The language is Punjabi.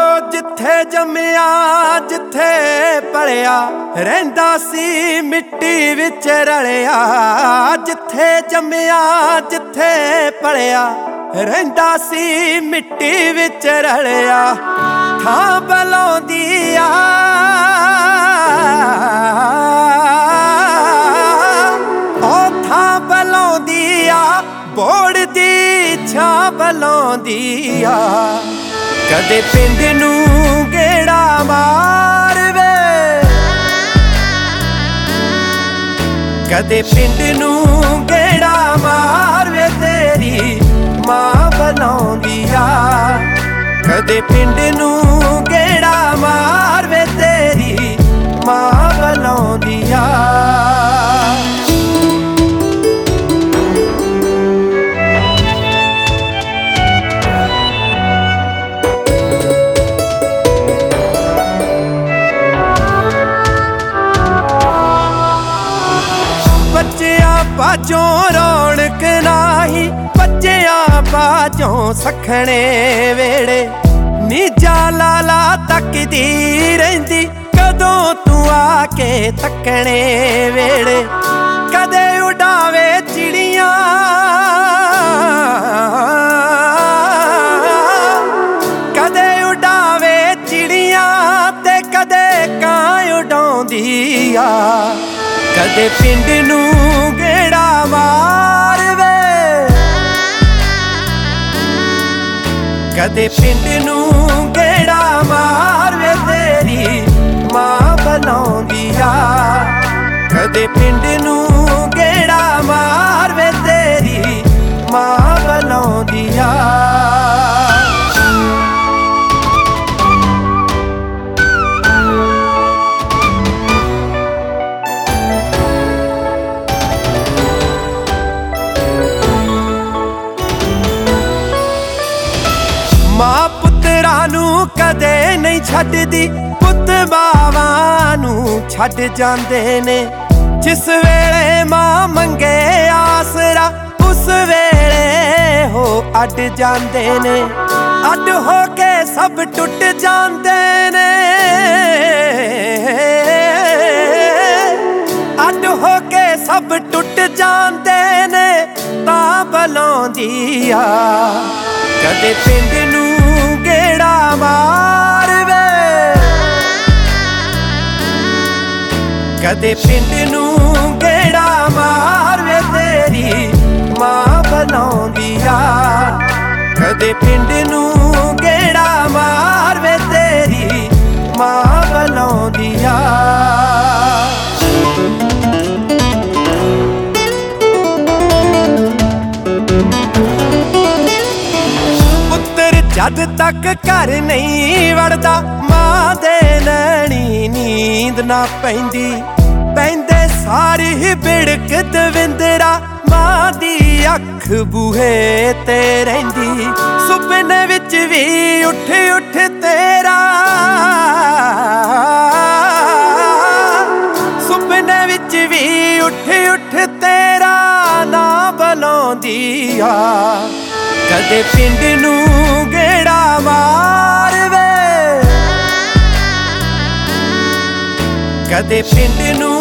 ਜਿੱਥੇ ਜੰਮਿਆ ਜਿੱਥੇ ਪਲਿਆ ਰਹਿੰਦਾ ਸੀ ਮਿੱਟੀ ਵਿੱਚ ਰਲਿਆ। ਜਿੱਥੇ ਜੰਮਿਆ ਜਿੱਥੇ ਪਲਿਆ ਰਹਿੰਦਾ ਸੀ ਮਿੱਟੀ ਵਿੱਚ ਰਲਿਆ। ਥਾਂ ਬਲਾਉਂਦੀ ਆ ਉਹ ਥਾਂ ਬਲਾਉਂਦੀ ਆ ਬੋੜ ਦੀ ਛਾਂ ਬਲਾਉਂਦੀ ਆ। ਕਦੇ ਪਿੰਡ ਨੂੰ ਗੇੜਾ ਮਾਰ ਵੇ ਕਦੇ ਪਿੰਡ ਨੂੰ ਗੇੜਾ ਮਾਰ ਵੇ ਤੇਰੀ ਮਾਂ ਬਲਾਉਂਦੀ ਆ। ਕਦੇ ਪਿੰਡ ਨੂੰ ਗੇੜਾ ਮਾਰ ਵੇ ਤੇਰੀ ਮਾਂ ਬਲਾਉਂਦੀ ਆ। ਬੱਚਿਆਂ ਬਾਝੋਂ ਰੌਣਕ ਨਾਹੀਂ ਬੱਚਿਆਂ ਬਾਝੋਂ ਸਖਣੇ ਵੇੜੇ। ਨੀਜਾ ਲਾਲਾ ਤੱਕਦੀ ਰਹਿੰਦੀ ਕਦੋਂ ਤੂੰ ਆ ਕੇ ਤੱਕਣੇ ਵੇੜੇ। ਕਦੇ ਉਡਾਵੇ ਚਿੜੀਆਂ ਕਦੇ ਉਡਾਵੇ ਚਿੜੀਆਂ ਤੇ ਕਦੇ ਕਾਂ ਉਡਾਉਂਦੀ ਆ। ਕਦੇ ਪਿੰਡ ਨੂੰ ਗੇੜਾ ਮਾਰ ਵੇ ਕਦੇ ਪਿੰਡ ਨੂੰ ਗੇੜਾ ਮਾਰ ਵੇ ਤੇਰੀ ਮਾਂ ਬਲਾਉਂਦੀ ਆ। ਕਦੇ ਪਿੰਡ ਨੂੰ ਗੇੜਾ ਮਾਰ ਵੇ ਤੇਰੀ ਮਾਂ ਬਲਾਉਂਦੀ ਆ। ਮਾਂ ਪੁੱਤਰਾਂ ਨੂੰ ਕਦੇ ਨਹੀਂ ਛੱਡਦੀ ਪੁੱਤ ਮਾਵਾਂ ਨੂੰ ਛੱਡ ਜਾਂਦੇ ਨੇ। ਜਿਸ ਵੇਲੇ ਮਾਂ ਮੰਗੇ ਆਸਰਾ ਉਸ ਵੇਲੇ ਹੋ ਅੱਡ ਜਾਂਦੇ ਨੇ। ਅੱਡ ਹੋ ਕੇ ਸਭ ਟੁੱਟ ਜਾਂਦੇ ਨੇ। ਅੱਡ ਹੋ ਕੇ ਸਭ ਟੁੱਟ ਜਾਂਦੇ ਨੇ ਤਾਂ ਬਲਾਉਂਦੀ ਆ। ਕਦੇ ਪਿੰਡ ਨੂੰ ਗੇੜਾ ਮਾਰ ਵੇ ਕਦੇ ਪਿੰਡ ਨੂੰ ਗੇੜਾ ਮਾਰ ਵੇ ਤੇਰੀ ਮਾਂ ਬਲਾਉਂਦੀ ਆ। ਕਦੇ ਪਿੰਡ ਨੂੰ ਗੇੜਾ ਮਾਰ ਵੇ ਤੇਰੀ ਮਾਂ ਬਲਾਉਂਦੀ ਆ। ਜਦ ਤੱਕ ਘਰ ਨਹੀਂ ਵੜਦਾ ਮਾਂ ਦੇ ਨੈਣੀ ਨੀਂਦ ਨਾ ਪੈਂਦੀ। ਪੈਂਦੇ ਸਾਰੀ ਹੀ ਬਿੜਕ ਦਵਿੰਦਰਾ ਮਾਂ ਦੀ ਅੱਖ ਬੂਹੇ ਤੇ ਰਹਿੰਦੀ। ਸੁਪਨੇ ਵਿੱਚ ਵੀ ਉੱਠ ਉੱਠ ਤੇਰਾ ਸੁਪਨੇ ਵਿੱਚ ਵੀ ਉੱਠ ਉੱਠ ਤੇਰਾ ਨਾਂ ਬਲਾਉਂਦੀ ਆ। ਕਦੇ ਪਿੰਡ ਨੂੰ ਗੇੜਾ ਮਾਰ ਵੇ ਕਦੇ ਪਿੰਡ ਨੂੰ